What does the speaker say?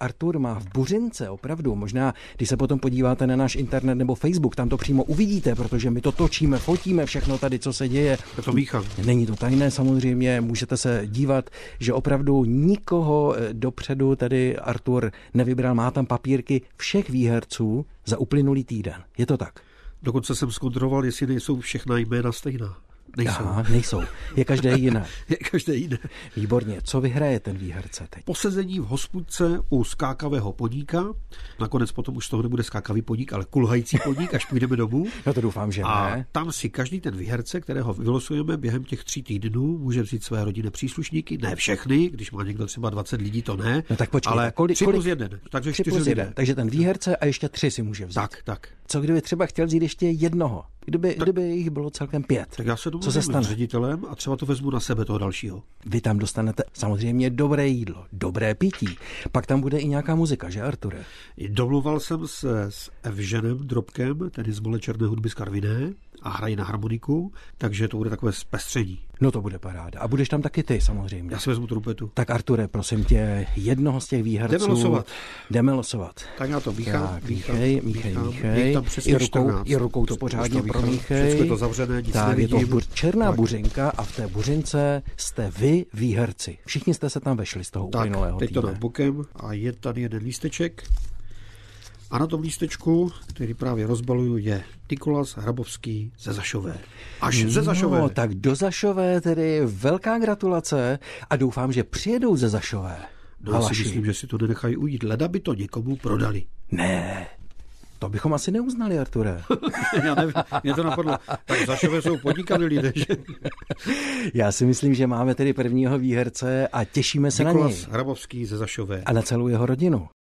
Artur má v Buřince, opravdu, možná, když se potom podíváte na náš internet nebo Facebook, tam to přímo uvidíte, protože my to točíme, fotíme všechno tady, co se děje. Je to míchám. Není to tajné samozřejmě, můžete se dívat, že opravdu nikoho dopředu tady Artur nevybral, má tam papírky všech výherců za uplynulý týden. Je to tak? Dokonce jsem zkontroloval, jestli nejsou všechna jména stejná. Nejsou. Aha, nejsou. Je každé jiné. Je každé jiné. Výborně. Co vyhraje ten výherce teď? Posezení v hospůdce u skákavého podíka. Nakonec potom už z toho nebude skákavý podík, ale kulhající podík, až půjdeme domů. No to doufám, že a ne. tam si každý ten výherce, kterého vylosujeme během těch 3 týdnů, může vzít své rodinné příslušníky. Ne všechny, když má někdo třeba 20 lidí, to ne. No tak počkej, ale 3 plus 1, takže 4 lidé. Takže ten výherce a ještě 3 si může vzít. Tak. Co kdyby třeba chtěl vzít ještě jednoho? Kdyby jich bylo celkem 5. Tak já se domluvím s ředitelem a třeba to vezmu na sebe toho dalšího. Vy tam dostanete samozřejmě dobré jídlo, dobré pití. Pak tam bude i nějaká muzika, že Arture? Domluval jsem se s Evženem Drobkem, tedy z Mole Černé hudby z Karviné, a hrají na harmoniku, takže to bude takové zpestření. No to bude paráda. A budeš tam taky ty samozřejmě. Já si vezmu trumpetu. Tak Arture, prosím tě, jednoho z těch výherců. Jdeme losovat. Tak já to míchám. Míchej. I rukou to pořádně promíchej. Všechno je to zavřené, nic tak nevidím. Je to černá buřinka a v té buřince jste vy výherci. Všichni jste se tam vešli z toho uplynulého týdne. Teď to dám bokem a je tady jeden lísteček. A na tom lístečku, který právě rozbaluju, je Nikolas Hrabovský ze Zašové. Až ze Zašové. No, tak do Zašové tedy velká gratulace a doufám, že přijedou ze Zašové. No, já si myslím, že si to nenechají ujít. Leda by to někomu prodali. Ne, to bychom asi neuznali, Arture. Já nevím, mě to napadlo. Tak Zašové jsou podnikavý lidé, že? Já si myslím, že máme tedy prvního výherce a těšíme se Nikolas na něj. Hrabovský ze Zašové. A na celou jeho rodinu.